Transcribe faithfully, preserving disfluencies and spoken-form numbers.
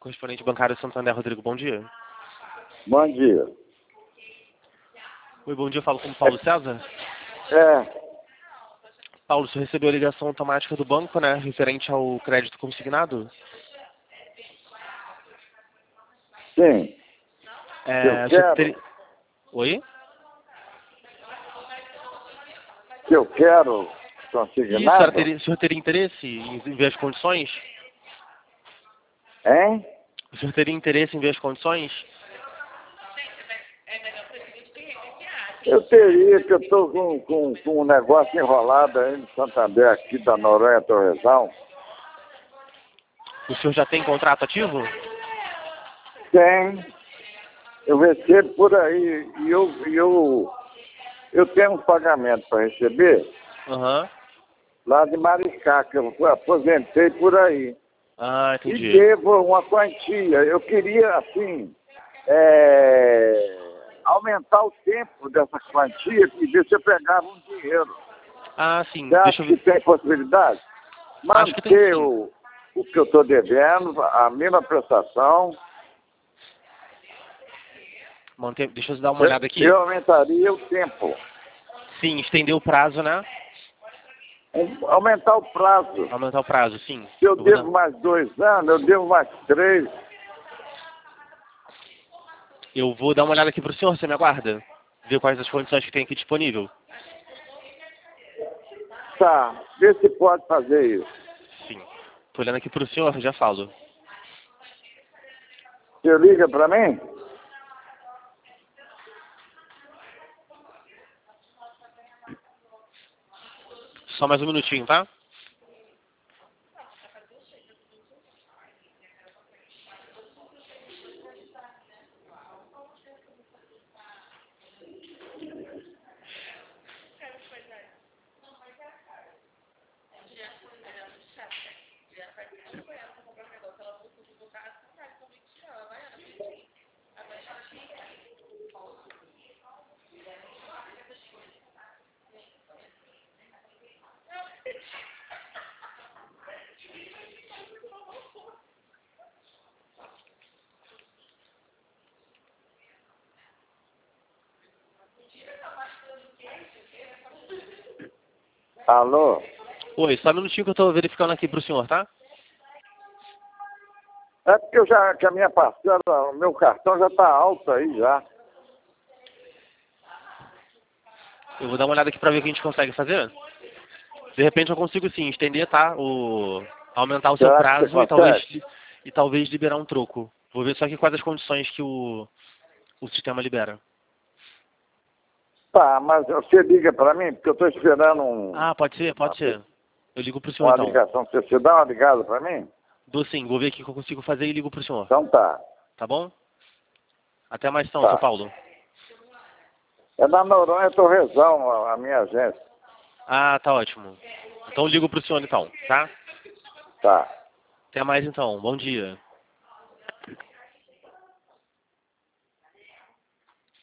Correspondente bancário Santander, Rodrigo, bom dia. Bom dia. Oi, bom dia, eu falo com o Paulo César. É, Paulo, você recebeu a ligação automática do banco, né, referente ao crédito consignado? sim. É, Eu você quero, ter- Oi? que eu quero Isso, a senhora consignado, teria, o senhor teria interesse em ver as condições? hein? O senhor teria interesse em ver as condições? Eu teria, que eu estou com, com, com um negócio enrolado aí no Santander, aqui da Noronha Torresão. O senhor já tem contrato ativo? Tem, eu recebo por aí, e eu, e eu, eu tenho um pagamento para receber Aham. lá de Maricá, que eu aposentei por aí. Ah, E entendi. devo uma quantia. Eu queria, assim, é, aumentar o tempo dessa quantia e ver se eu pegava um dinheiro. Ah, sim. Você Deixa acha eu que ver. tem possibilidade? Acho que tem Manter sim. o, o que eu estou devendo, a mesma prestação, Manter... Deixa eu dar uma eu, olhada aqui. eu aumentaria o tempo. Sim, estender o prazo, né? Um- Aumentar o prazo. Aumentar o prazo, sim. Se eu Eu vou dar... devo mais dois anos, eu devo mais três. eu vou dar uma olhada aqui pro senhor, você me aguarda? Ver quais as condições que tem aqui disponível. Tá, vê se pode fazer isso. Sim. Tô olhando aqui pro senhor, já falo. Você liga para mim? Só mais um minutinho, tá? Alô? Oi, só um minutinho que eu tô verificando aqui pro senhor, tá? É porque eu já, que a minha parcela, o meu cartão já está alto aí já. Eu vou dar uma olhada aqui pra ver o que a gente consegue fazer. De repente eu consigo sim estender, tá? O... aumentar o seu Será que prazo você e talvez, consegue? e talvez liberar um troco. Vou ver só aqui quais as condições que o, o sistema libera. Tá, mas você liga para mim, porque eu estou esperando um, Ah, pode ser, uma, pode ser. Eu ligo pro senhor uma então. ligação. Você, você dá uma ligada para mim? Dou sim, vou ver aqui o que eu consigo fazer e ligo pro senhor. Então tá, Tá bom? Até mais então, seu tá. Paulo. É na Noronha Torresão, a, a minha agência. Ah, tá ótimo. Então eu ligo pro senhor então, tá? Tá. Até mais então. Bom dia.